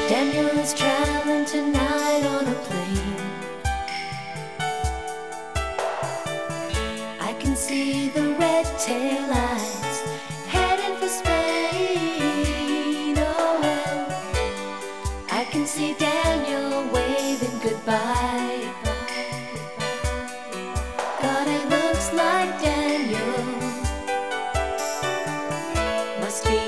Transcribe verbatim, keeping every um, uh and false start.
Daniel is traveling tonight on a plane. I can see the red tail lights heading for Spain. Oh well, I can see Daniel waving goodbye. God, it looks like Daniel